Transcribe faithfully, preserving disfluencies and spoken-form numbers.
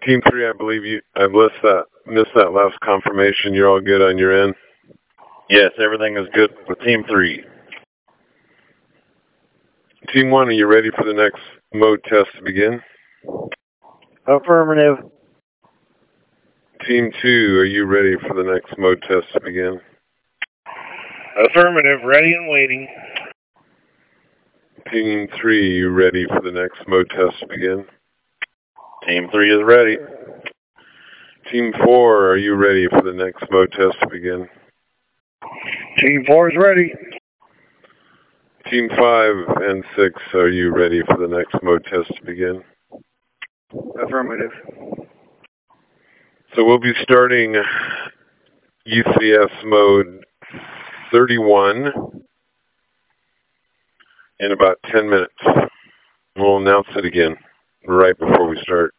Team three, I believe you, I missed that, missed that last confirmation. You're all good on your end? Yes, everything is good with Team three. Team one, are you ready for the next mode test to begin? Affirmative. Team two, are you ready for the next mode test to begin? Affirmative, ready and waiting. Team three, are you ready for the next mode test to begin? Team three is ready. Team four, are you ready for the next mode test to begin? Team four is ready. Team five and six, are you ready for the next mode test to begin? Affirmative. So we'll be starting U C S mode thirty-one in about ten minutes. We'll announce it again right before we start.